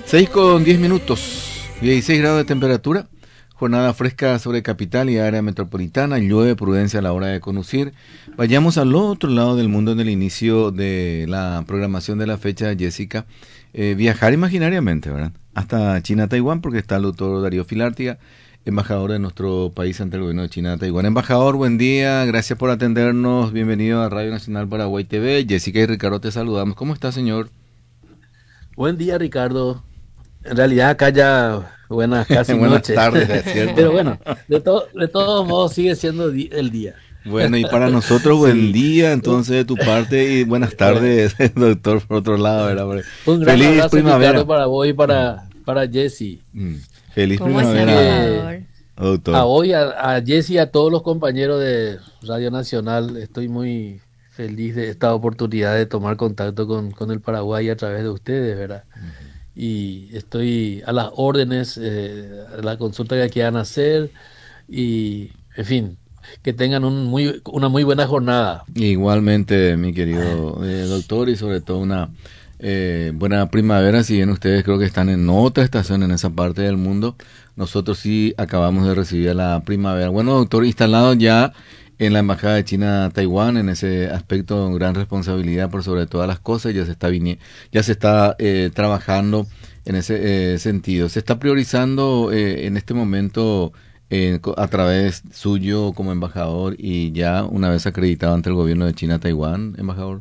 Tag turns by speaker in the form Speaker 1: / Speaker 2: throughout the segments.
Speaker 1: 6:10, 16 grados de temperatura, jornada fresca sobre capital y área metropolitana, llueve prudencia a la hora de conducir. Vayamos al otro lado del mundo en el inicio de la programación de la fecha, Jessica. Viajar imaginariamente, ¿verdad? Hasta China, Taiwán, porque está el doctor Darío Filártiga, embajador de nuestro país ante el gobierno de China, Taiwán. Embajador, buen día, gracias por atendernos, bienvenido a Radio Nacional Paraguay TV. Jessica y Ricardo te saludamos. ¿Cómo está, señor?
Speaker 2: Buen día, Ricardo. En realidad acá ya buenas casi
Speaker 1: Buenas
Speaker 2: noches,
Speaker 1: tardes, es cierto.
Speaker 2: pero bueno, de todos modos sigue siendo el día.
Speaker 1: Bueno, y para nosotros buen
Speaker 2: Sí,
Speaker 1: día,
Speaker 2: un,
Speaker 1: entonces de tu parte, y buenas
Speaker 2: bueno,
Speaker 1: tardes, doctor, por otro lado, ¿verdad?
Speaker 2: un gran
Speaker 1: Feliz
Speaker 2: abrazo, Ricardo,
Speaker 1: primavera.
Speaker 2: para vos y
Speaker 1: Mm,
Speaker 2: para Jesse.
Speaker 1: Feliz
Speaker 3: ¿Cómo está,
Speaker 2: Así
Speaker 1: primavera,
Speaker 2: que
Speaker 3: embajador?
Speaker 2: a
Speaker 1: doctor.
Speaker 2: hoy, a Jesse y a todos los compañeros de Radio Nacional, estoy muy feliz de esta oportunidad de tomar contacto con el Paraguay a través de ustedes, ¿verdad? Y estoy a las órdenes, a la consulta que quieran hacer y, en fin, que tengan una muy buena jornada.
Speaker 1: Igualmente, mi querido doctor, y sobre todo una buena primavera, si bien ustedes creo que están en otra estación en esa parte del mundo, nosotros sí acabamos de recibir la primavera. Bueno, doctor, instalado ya en la Embajada de China Taiwán, en ese aspecto, gran responsabilidad por sobre todas las cosas, ya se está trabajando en ese sentido. Se está priorizando en este momento a través suyo como embajador y ya una vez acreditado ante el gobierno de China Taiwán, embajador.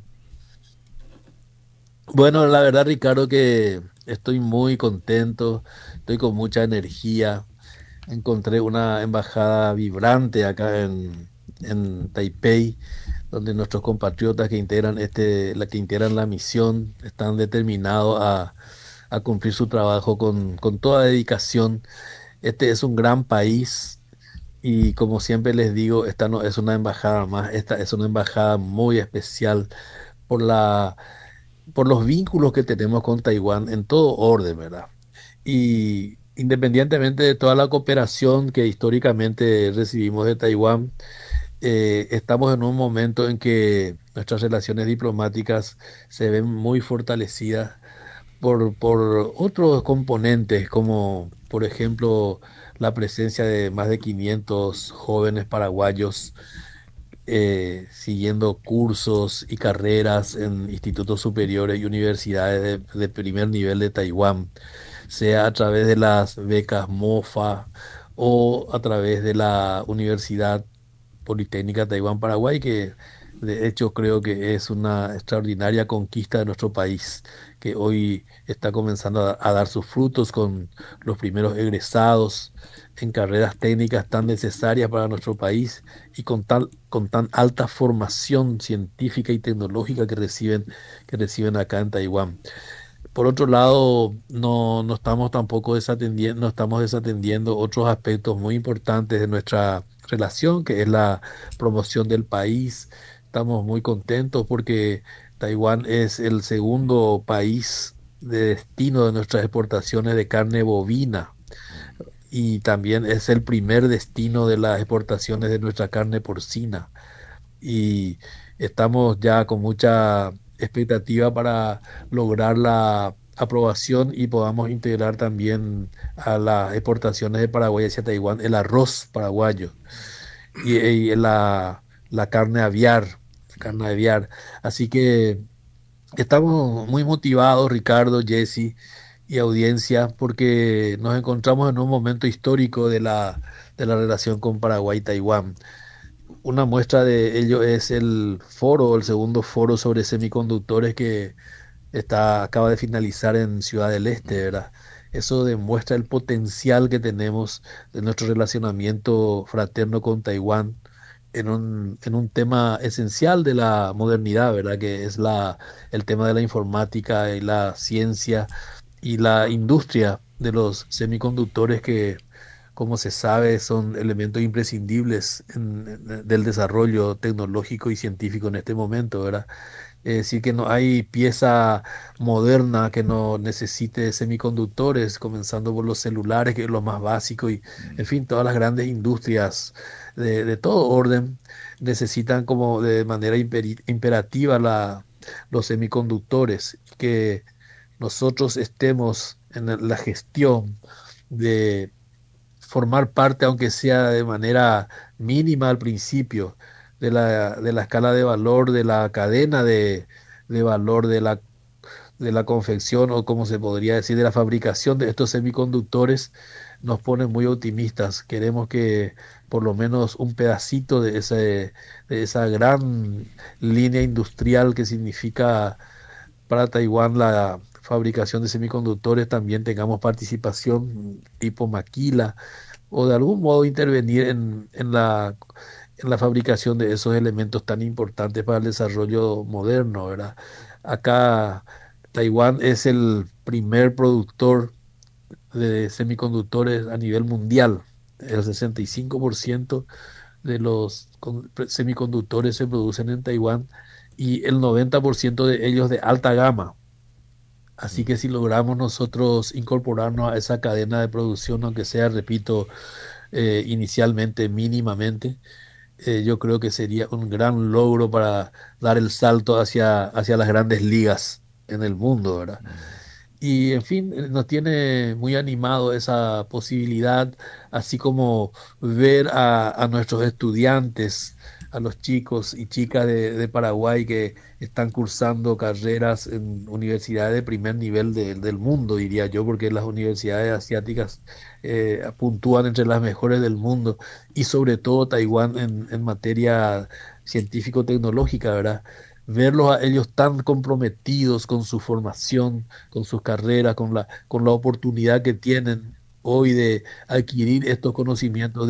Speaker 2: Bueno, la verdad, Ricardo, que estoy muy contento, estoy con mucha energía. Encontré una embajada vibrante acá en Taipei, donde nuestros compatriotas que integran la que integran la misión están determinados a cumplir su trabajo con toda dedicación. Este es un gran país y como siempre les digo, esta no es una embajada más, esta es una embajada muy especial por por los vínculos que tenemos con Taiwán en todo orden, ¿verdad? Y independientemente de toda la cooperación que históricamente recibimos de Taiwán, estamos en un momento en que nuestras relaciones diplomáticas se ven muy fortalecidas por otros componentes, como por ejemplo la presencia de más de 500 jóvenes paraguayos siguiendo cursos y carreras en institutos superiores y universidades de primer nivel de Taiwán, sea a través de las becas MOFA o a través de la Universidad Politécnica Taiwán-Paraguay, que de hecho creo que es una extraordinaria conquista de nuestro país, que hoy está comenzando a dar sus frutos con los primeros egresados en carreras técnicas tan necesarias para nuestro país y con tan alta formación científica y tecnológica que reciben acá en Taiwán. Por otro lado, no estamos tampoco desatendiendo, no estamos desatendiendo otros aspectos muy importantes de nuestra relación, que es la promoción del país. Estamos muy contentos porque Taiwán es el segundo país de destino de nuestras exportaciones de carne bovina y también es el primer destino de las exportaciones de nuestra carne porcina y estamos ya con mucha expectativa para lograr la aprobación y podamos integrar también a las exportaciones de Paraguay hacia Taiwán el arroz paraguayo y la carne aviar. Así que estamos muy motivados, Ricardo, Jesse y audiencia, porque nos encontramos en un momento histórico de de la relación con Paraguay y Taiwán. Una muestra de ello es el segundo foro sobre semiconductores que acaba de finalizar en Ciudad del Este, ¿verdad? Eso demuestra el potencial que tenemos de nuestro relacionamiento fraterno con Taiwán en un tema esencial de la modernidad, ¿verdad? Que es el tema de la informática y la ciencia y la industria de los semiconductores que, como se sabe, son elementos imprescindibles del desarrollo tecnológico y científico en este momento, ¿verdad? Es decir, que no hay pieza moderna que no necesite semiconductores, comenzando por los celulares, que es lo más básico, y en fin, todas las grandes industrias de todo orden necesitan como de manera imperativa los semiconductores, que nosotros estemos en la gestión, de formar parte, aunque sea de manera mínima al principio, de la escala de valor, de la cadena de valor de la confección o como se podría decir, de la fabricación de estos semiconductores, nos pone muy optimistas. Queremos que por lo menos un pedacito de esa gran línea industrial que significa para Taiwán la fabricación de semiconductores también tengamos participación tipo maquila o de algún modo intervenir en la fabricación de esos elementos tan importantes para el desarrollo moderno, ¿verdad? Acá Taiwán es el primer productor de semiconductores a nivel mundial. El 65% de los semiconductores se producen en Taiwán y el 90% de ellos de alta gama. Así que si logramos nosotros incorporarnos a esa cadena de producción, aunque sea, repito, inicialmente mínimamente, yo creo que sería un gran logro para dar el salto hacia las grandes ligas en el mundo, ¿verdad? Y en fin, nos tiene muy animado esa posibilidad, así como ver a nuestros estudiantes, a los chicos y chicas de Paraguay que están cursando carreras en universidades de primer nivel del mundo, diría yo, porque las universidades asiáticas puntúan entre las mejores del mundo y sobre todo Taiwán en materia científico-tecnológica, ¿verdad? Verlos a ellos tan comprometidos con su formación, con sus carreras, con la oportunidad que tienen hoy de adquirir estos conocimientos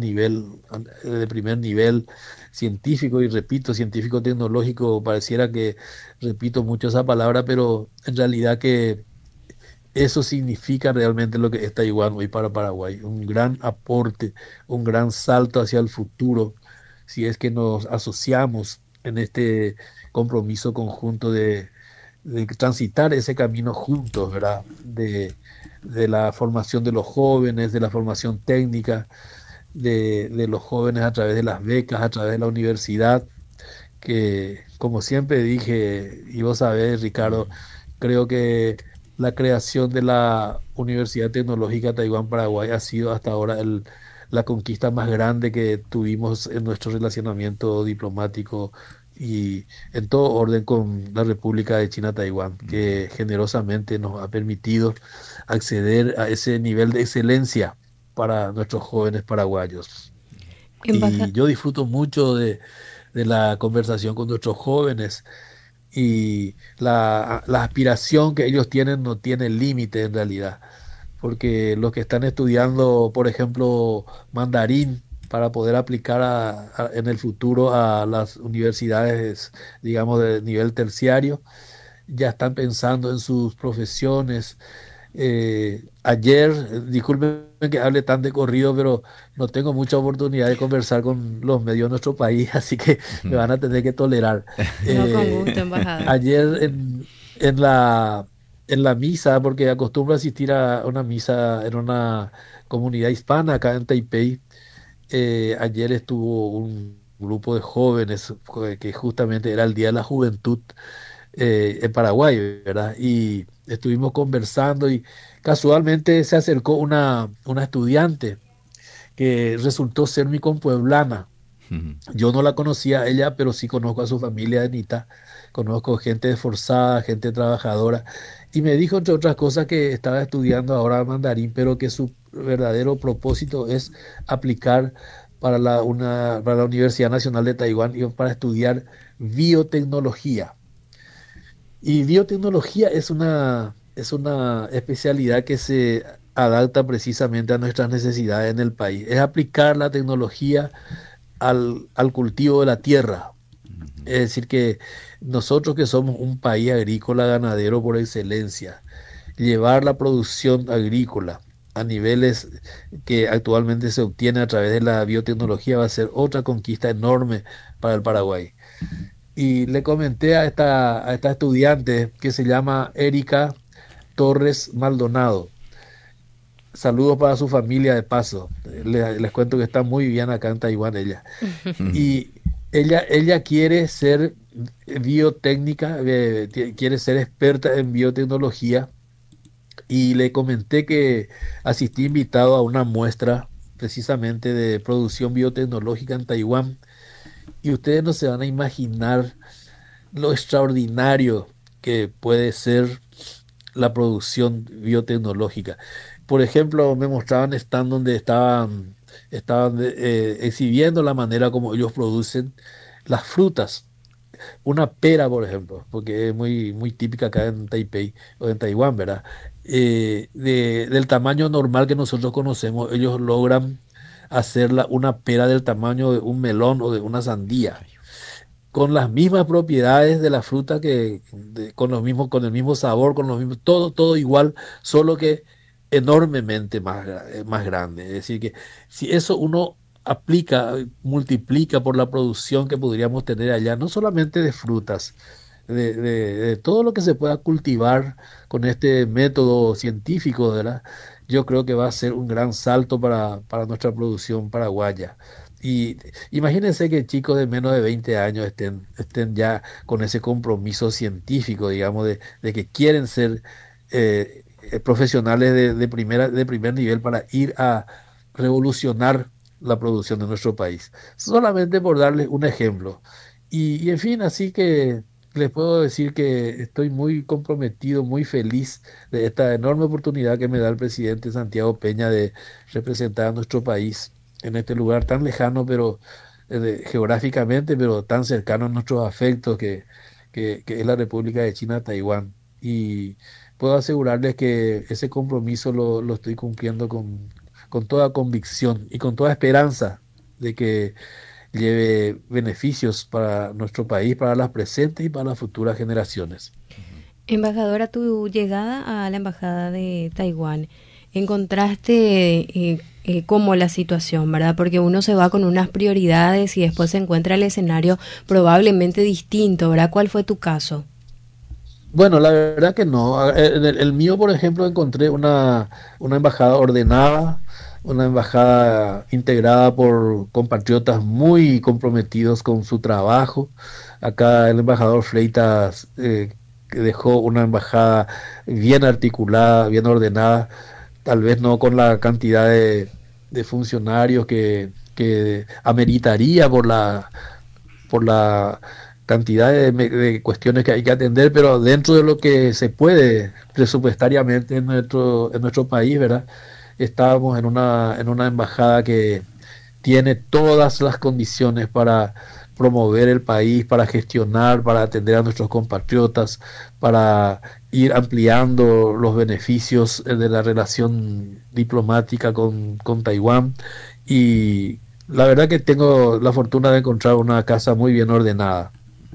Speaker 2: de primer nivel científico, y repito, científico tecnológico, pareciera que repito mucho esa palabra, pero en realidad que eso significa realmente lo que es Taiwán hoy para Paraguay, un gran aporte, un gran salto hacia el futuro, si es que nos asociamos en este compromiso conjunto de transitar ese camino juntos, ¿verdad? De la formación de los jóvenes, de la formación técnica, de los jóvenes a través de las becas, a través de la universidad, que como siempre dije, y vos sabés, Ricardo, creo que la creación de la Universidad Tecnológica Taiwán-Paraguay ha sido hasta ahora la conquista más grande que tuvimos en nuestro relacionamiento diplomático y en todo orden con la República de China-Taiwán, que generosamente nos ha permitido acceder a ese nivel de excelencia para nuestros jóvenes paraguayos.
Speaker 3: Embaja-
Speaker 2: Y yo disfruto mucho de la conversación con nuestros jóvenes y la aspiración que ellos tienen no tiene límite en realidad, porque los que están estudiando, por ejemplo, mandarín para poder aplicar en el futuro a las universidades, digamos, de nivel terciario, ya están pensando en sus profesiones. Ayer, disculpen que hable tan de corrido, pero no tengo mucha oportunidad de conversar con los medios de nuestro país, así que me van a tener que tolerar.
Speaker 3: no, con
Speaker 2: Eh,
Speaker 3: gusto, embajador.
Speaker 2: ayer en en la misa, porque acostumbro asistir a una misa en una comunidad hispana acá en Taipei, ayer estuvo un grupo de jóvenes que justamente era el Día de la Juventud en Paraguay, ¿verdad? Y estuvimos conversando y casualmente se acercó una estudiante que resultó ser mi compueblana. Yo no la conocía a ella, pero sí conozco a su familia de Nita, conozco gente esforzada, gente trabajadora, y me dijo, entre otras cosas, que estaba estudiando ahora mandarín, pero que su verdadero propósito es aplicar para la Universidad Nacional de Taiwán y para estudiar biotecnología. Y biotecnología es una especialidad que se adapta precisamente a nuestras necesidades en el país. Es aplicar la tecnología al cultivo de la tierra. Es decir, que nosotros que somos un país agrícola ganadero por excelencia, llevar la producción agrícola a niveles que actualmente se obtiene a través de la biotecnología va a ser otra conquista enorme para el Paraguay. Y le comenté a esta estudiante que se llama Erika Torres Maldonado. Saludos para su familia de paso. Les cuento que está muy bien acá en Taiwán ella. Y ella quiere ser biotécnica, quiere ser experta en biotecnología y le comenté que asistí invitado a una muestra precisamente de producción biotecnológica en Taiwán, y ustedes no se van a imaginar lo extraordinario que puede ser la producción biotecnológica. Por ejemplo, me mostraban stand donde estaban exhibiendo la manera como ellos producen las frutas. Una pera, por ejemplo, porque es muy típica acá en Taipei o en Taiwán, ¿verdad? Del tamaño normal que nosotros conocemos, ellos logran hacerla una pera del tamaño de un melón o de una sandía, con las mismas propiedades de la fruta con los mismos, con el mismo sabor, con los mismos, todo igual, solo que enormemente más grande. Es decir, que si eso uno aplica, multiplica por la producción que podríamos tener allá, no solamente de frutas, de todo lo que se pueda cultivar con este método científico, ¿verdad? Yo creo que va a ser un gran salto para nuestra producción paraguaya. Y imagínense que chicos de menos de 20 años estén ya con ese compromiso científico, digamos, de que quieren ser profesionales de primer nivel para ir a revolucionar la producción de nuestro país. Solamente por darles un ejemplo. En fin, así que les puedo decir que estoy muy comprometido, muy feliz de esta enorme oportunidad que me da el presidente Santiago Peña de representar a nuestro país en este lugar tan lejano, pero geográficamente, pero tan cercano a nuestros afectos, que es la República de China, Taiwán. Y puedo asegurarles que ese compromiso lo estoy cumpliendo con toda convicción y con toda esperanza de que lleve beneficios para nuestro país, para las presentes y para las futuras generaciones.
Speaker 3: Embajadora, tu llegada a la Embajada de Taiwán, ¿encontraste cómo la situación, verdad? Porque uno se va con unas prioridades y después se encuentra el escenario probablemente distinto, ¿verdad? ¿Cuál fue tu caso?
Speaker 2: Bueno, la verdad que no. En el mío, por ejemplo, encontré una embajada ordenada, una embajada integrada por compatriotas muy comprometidos con su trabajo. Acá el embajador Freitas que dejó una embajada bien articulada, bien ordenada, tal vez no con la cantidad de funcionarios que ameritaría por la cantidad de cuestiones que hay que atender, pero dentro de lo que se puede presupuestariamente en nuestro país, ¿verdad? Estábamos en una embajada que tiene todas las condiciones para promover el país, para gestionar, para atender a nuestros compatriotas, para ir ampliando los beneficios de la relación diplomática con Taiwán. Y la verdad que tengo la fortuna de encontrar una casa muy bien ordenada.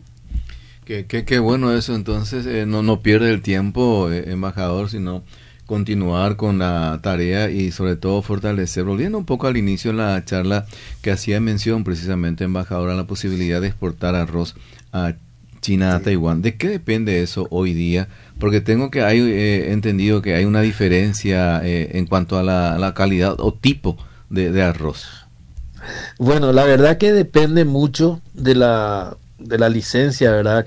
Speaker 1: Qué bueno eso, entonces no pierde el tiempo, embajador, sino continuar con la tarea y sobre todo fortalecer. Volviendo un poco al inicio de la charla que hacía mención precisamente, embajador, a la posibilidad de exportar arroz a China, a
Speaker 2: Sí.
Speaker 1: Taiwán. ¿De qué depende eso hoy día? Porque tengo que hay entendido que hay una diferencia en cuanto a la calidad o tipo de arroz.
Speaker 2: Bueno, la verdad que depende mucho de la licencia, ¿verdad?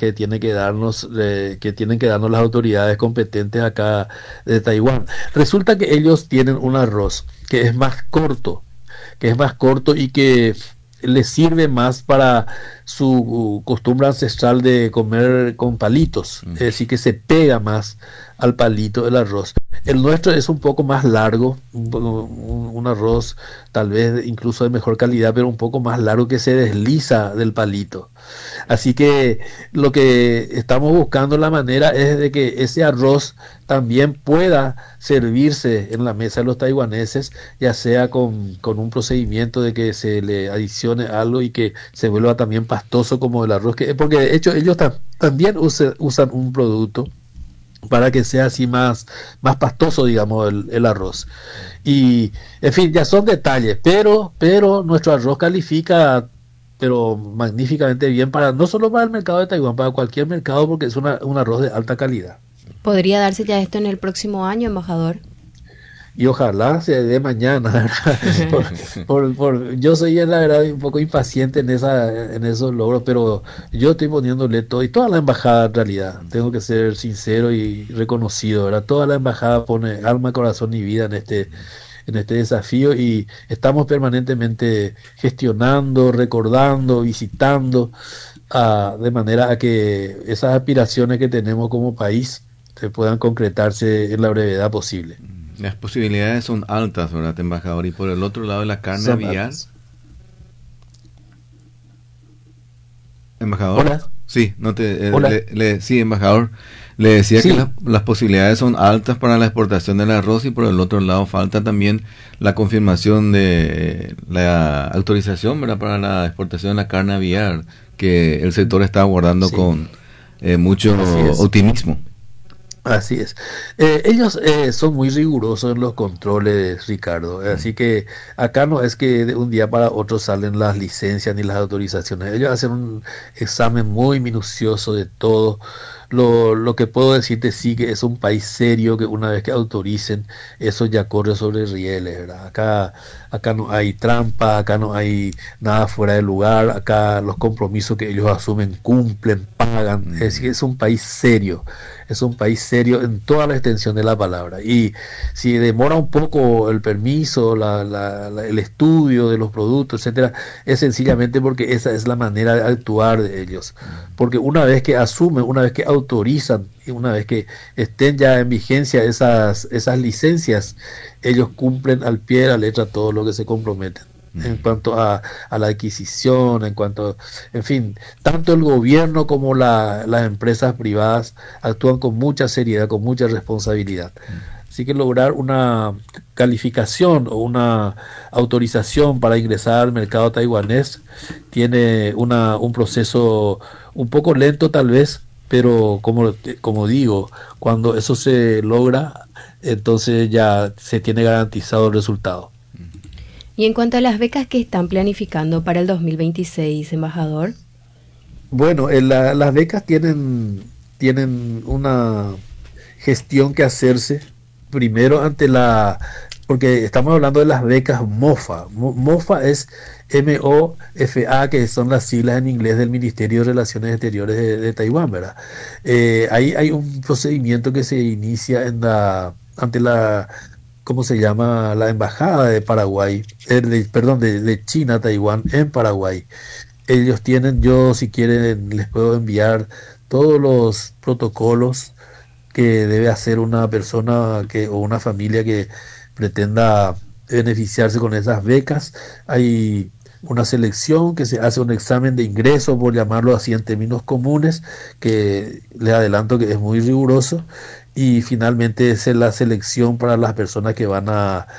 Speaker 2: Que tienen que darnos las autoridades competentes acá de Taiwán. Resulta que ellos tienen un arroz que es más corto y que les sirve más para su costumbre ancestral de comer con palitos, es
Speaker 1: Mm.
Speaker 2: decir, que se pega más al palito el arroz. El nuestro es un poco más largo, un arroz tal vez incluso de mejor calidad, pero un poco más largo, que se desliza del palito. Así que lo que estamos buscando la manera es de que ese arroz también pueda servirse en la mesa de los taiwaneses, ya sea con un procedimiento de que se le adicione algo y que se vuelva también pastoso como el arroz, porque de hecho ellos también usan un producto para que sea así más pastoso, digamos, el arroz. Y, en fin, ya son detalles, pero nuestro arroz califica, pero magníficamente bien, no solo para el mercado de Taiwán, para cualquier mercado, porque es un arroz de alta calidad.
Speaker 3: ¿Podría darse ya esto en el próximo año, embajador?
Speaker 2: y ojalá se dé mañana, ¿verdad? Yo soy la verdad un poco impaciente en esos logros, pero yo estoy poniéndole todo, y toda la embajada en realidad, tengo que ser sincero y reconocido, ¿verdad? Toda la embajada pone alma, corazón y vida en este desafío, y estamos permanentemente gestionando, recordando, visitando, de manera a que esas aspiraciones que tenemos como país se puedan concretarse en la brevedad posible.
Speaker 1: Las posibilidades son altas, ¿verdad, embajador? Y por el otro lado de la carne aviar, embajador.
Speaker 2: Hola.
Speaker 1: Sí,
Speaker 2: Hola.
Speaker 1: sí, embajador. Le decía
Speaker 2: Sí.
Speaker 1: que las posibilidades son altas para la exportación del arroz, y por el otro lado falta también la confirmación de la autorización, ¿verdad?, para la exportación de la carne aviar, que el sector está aguardando
Speaker 2: Sí.
Speaker 1: con mucho
Speaker 2: Así es.
Speaker 1: optimismo.
Speaker 2: Así es. Ellos son muy rigurosos en los controles, Ricardo. Así que acá no es que de un día para otro salen las licencias ni las autorizaciones. Ellos hacen un examen muy minucioso de todo. Lo que puedo decirte sí que es un país serio, que una vez que autoricen, eso ya corre sobre rieles, ¿verdad? Acá no hay trampa, acá no hay nada fuera de lugar, acá los compromisos que ellos asumen cumplen, pagan. Es decir, es un país serio. Es un país serio en toda la extensión de la palabra. Y si demora un poco el permiso, el estudio de los productos, etcétera, es sencillamente porque esa es la manera de actuar de ellos. Porque una vez que asumen, una vez que autorizan, y una vez que estén ya en vigencia esas licencias, ellos cumplen al pie de la letra todo lo que se comprometen. En cuanto a la adquisición, en fin, tanto el gobierno como las empresas privadas actúan con mucha seriedad, con mucha responsabilidad. Así que lograr una calificación o una autorización para ingresar al mercado taiwanés tiene un proceso un poco lento tal vez, pero como digo, cuando eso se logra, entonces ya se tiene garantizado el resultado.
Speaker 3: Y en cuanto a las becas que están planificando para el 2026, embajador.
Speaker 2: Bueno, las becas tienen una gestión que hacerse primero porque estamos hablando de las becas MOFA. MOFA es MOFA, que son las siglas en inglés del Ministerio de Relaciones Exteriores de Taiwán, ¿verdad? Ahí hay un procedimiento que se inicia ante la, ¿cómo se llama? La embajada de Paraguay, perdón, de China, Taiwán, en Paraguay. Ellos tienen, yo si quieren les puedo enviar todos los protocolos que debe hacer una persona o una familia que pretenda beneficiarse con esas becas. Hay una selección que se hace, un examen de ingreso, por llamarlo así en términos comunes, que les adelanto que es muy riguroso, y finalmente es la selección para las personas que van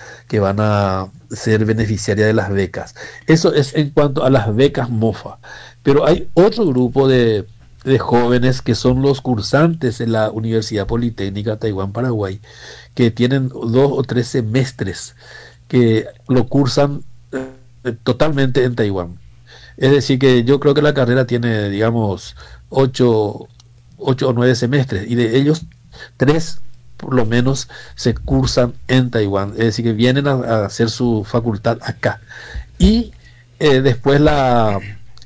Speaker 2: a ser beneficiarias de las becas. Eso es en cuanto a las becas MOFA. Pero hay otro grupo de jóvenes que son los cursantes en la Universidad Politécnica Taiwán-Paraguay, que tienen 2 o 3 semestres que lo cursan totalmente en Taiwán. Es decir, que yo creo que la carrera tiene, digamos, 8 o 9 semestres, y de ellos 3 por lo menos se cursan en Taiwán. Es decir, que vienen a hacer su facultad acá. Y después la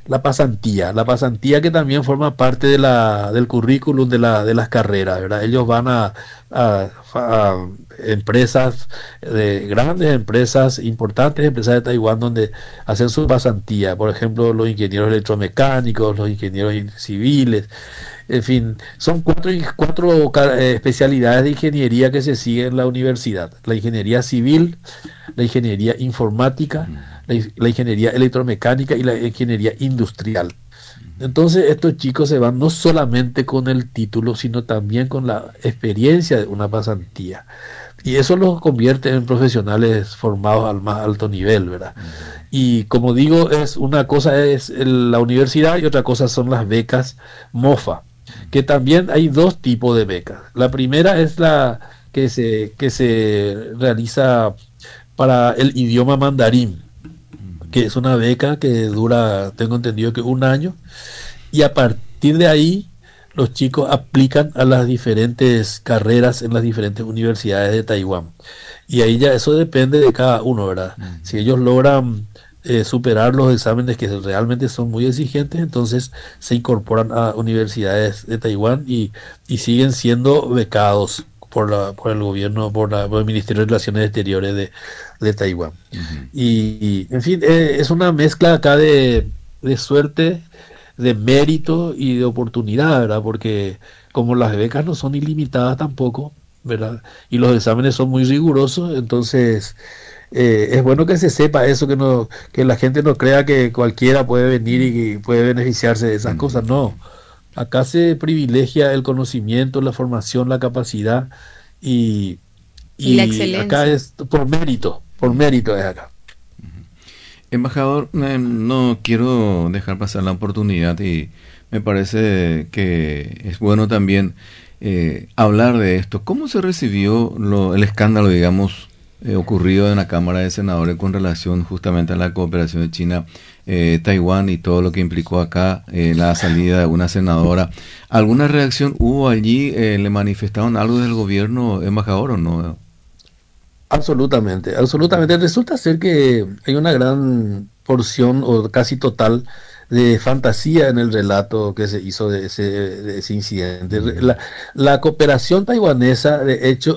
Speaker 2: pasantía que también forma parte del currículum de las carreras, ¿verdad? Ellos van a empresas, grandes empresas, importantes empresas de Taiwán, donde hacen su pasantía. Por ejemplo, los ingenieros electromecánicos, los ingenieros civiles, en fin, son cuatro especialidades de ingeniería que se siguen en la universidad: la ingeniería civil, la ingeniería informática, la ingeniería electromecánica y la ingeniería industrial. Entonces estos chicos se van no solamente con el título, sino también con la experiencia de una pasantía. Y eso los convierte en profesionales formados al más alto nivel, ¿verdad? Y como digo, una cosa es la universidad y otra cosa son las becas MOFA, que también hay 2 tipos de becas. La primera es la que se realiza para el idioma mandarín, que es una beca que dura, tengo entendido que 1 año, y a partir de ahí los chicos aplican a las diferentes carreras en las diferentes universidades de Taiwán. Y ahí ya eso depende de cada uno, ¿verdad? Si ellos logran superar los exámenes que realmente son muy exigentes, entonces se incorporan a universidades de Taiwán y siguen siendo becados por el gobierno, por el Ministerio de Relaciones Exteriores de Taiwán. En fin, es una mezcla acá de suerte, de mérito y de oportunidad, ¿verdad? Porque como las becas no son ilimitadas tampoco, ¿verdad? Y los exámenes son muy rigurosos, entonces es bueno que se sepa eso, que la gente no crea que cualquiera puede venir y puede beneficiarse de esas cosas, no. Acá se privilegia el conocimiento, la formación, la capacidad y,
Speaker 3: Y la
Speaker 2: y acá
Speaker 3: excelencia.
Speaker 2: es por mérito es acá.
Speaker 1: Embajador, no quiero dejar pasar la oportunidad y me parece que es bueno también hablar de esto. ¿Cómo se recibió el escándalo, digamos, ocurrido en la Cámara de Senadores con relación justamente a la cooperación de China, Taiwán y todo lo que implicó acá, la salida de una senadora? ¿Alguna reacción hubo allí? ¿Le manifestaron algo del gobierno, embajador, o no?
Speaker 2: Absolutamente, absolutamente. Resulta ser que hay una gran porción o casi total de fantasía en el relato que se hizo de ese incidente. La cooperación taiwanesa, de hecho,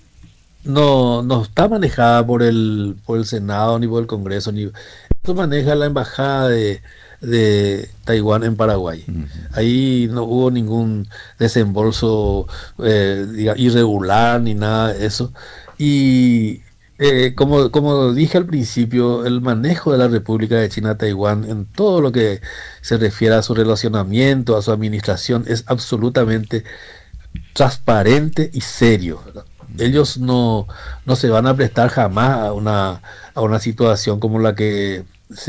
Speaker 2: no está manejada por el Senado ni por el Congreso, ni esto maneja la embajada de Taiwán en Paraguay. Ahí no hubo ningún desembolso irregular ni nada de eso. Y como dije al principio, el manejo de la República de China Taiwán en todo lo que se refiere a su relacionamiento, a su administración, es absolutamente transparente y serio, ¿verdad? Ellos no se van a prestar jamás a una situación como la que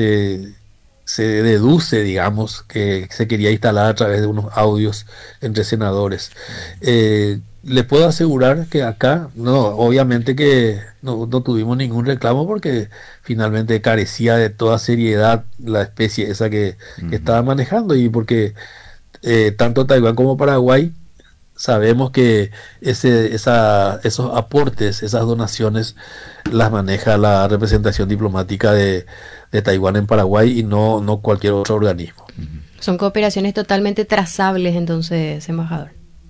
Speaker 2: se deduce, digamos, que se quería instalar a través de unos audios entre senadores. Le puedo asegurar que acá, no, obviamente que no tuvimos ningún reclamo porque finalmente carecía de toda seriedad la especie esa que estaba manejando y porque tanto Taiwán como Paraguay sabemos que esos aportes, esas donaciones las maneja la representación diplomática de Taiwán en Paraguay y no cualquier otro organismo.
Speaker 3: Son cooperaciones totalmente trazables, entonces, embajador.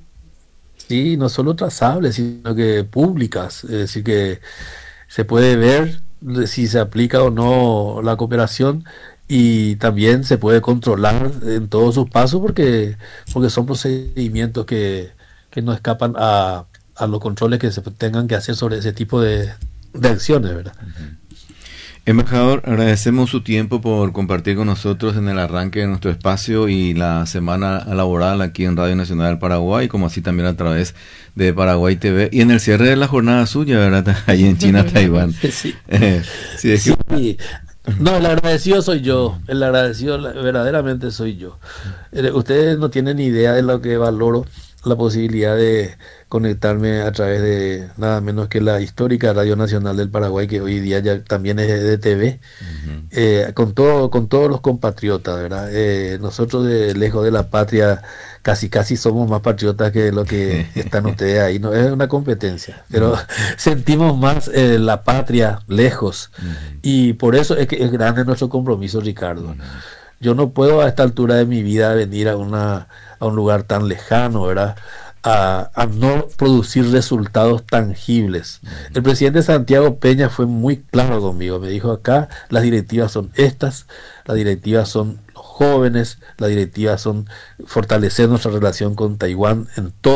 Speaker 2: Sí, no solo trazables, sino que públicas, es decir, que se puede ver si se aplica o no la cooperación y también se puede controlar en todos sus pasos porque son procedimientos que no escapan a los controles que se tengan que hacer sobre ese tipo de acciones, ¿verdad?
Speaker 1: Embajador, agradecemos su tiempo por compartir con nosotros en el arranque de nuestro espacio y la semana laboral aquí en Radio Nacional del Paraguay, como así también a través de Paraguay TV y en el cierre de la jornada suya, ¿verdad? Ahí en China, Taiwán.
Speaker 2: Sí.
Speaker 1: Sí, es que...
Speaker 2: Sí. No, el agradecido soy yo, el agradecido verdaderamente soy yo. Ustedes no tienen ni idea de lo que valoro la posibilidad de conectarme a través de nada menos que la histórica Radio Nacional del Paraguay, que hoy día ya también es de TV, con todos los compatriotas, ¿verdad? Nosotros de lejos de la patria casi somos más patriotas que lo que están ustedes ahí, no es una competencia, pero sentimos más la patria lejos y por eso es que es grande nuestro compromiso, Ricardo. Yo no puedo a esta altura de mi vida venir a un lugar tan lejano, ¿verdad? A no producir resultados tangibles. El presidente Santiago Peña fue muy claro conmigo, me dijo acá las directivas son estas, las directivas son los jóvenes, las directivas son fortalecer nuestra relación con Taiwán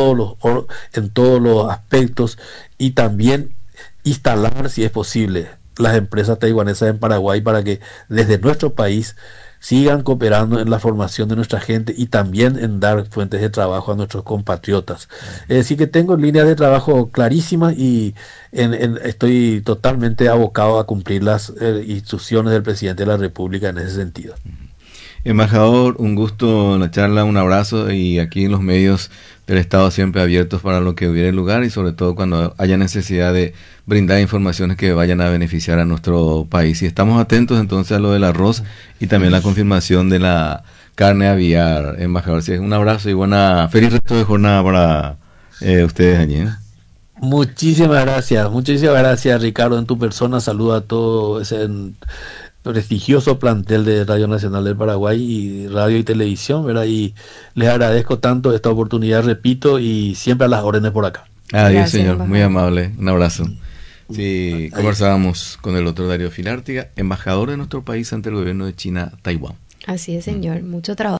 Speaker 2: en todos los aspectos y también instalar, si es posible, las empresas taiwanesas en Paraguay para que desde nuestro país sigan cooperando en la formación de nuestra gente y también en dar fuentes de trabajo a nuestros compatriotas. Es decir, que tengo líneas de trabajo clarísimas y estoy totalmente abocado a cumplir las instrucciones del presidente de la República en ese sentido.
Speaker 1: Embajador, un gusto la charla, un abrazo y aquí en los medios del Estado siempre abiertos para lo que hubiera lugar y sobre todo cuando haya necesidad de brindar informaciones que vayan a beneficiar a nuestro país. Y estamos atentos entonces a lo del arroz y también la confirmación de la carne aviar, embajador. Sí, un abrazo y feliz resto de jornada para ustedes allí, ¿eh?
Speaker 2: Muchísimas gracias Ricardo, en tu persona. Saludo a todo ese prestigioso plantel de Radio Nacional del Paraguay y radio y televisión, ¿verdad? Y les agradezco tanto esta oportunidad, repito, y siempre a las órdenes por acá.
Speaker 1: Adiós,
Speaker 3: Gracias,
Speaker 1: señor,
Speaker 3: embajador.
Speaker 1: muy amable, un abrazo. Sí,
Speaker 2: Ahí.
Speaker 1: conversábamos con el doctor Darío Filártiga, embajador de nuestro país ante el gobierno de China, Taiwán.
Speaker 3: Así es, señor. Mucho trabajo.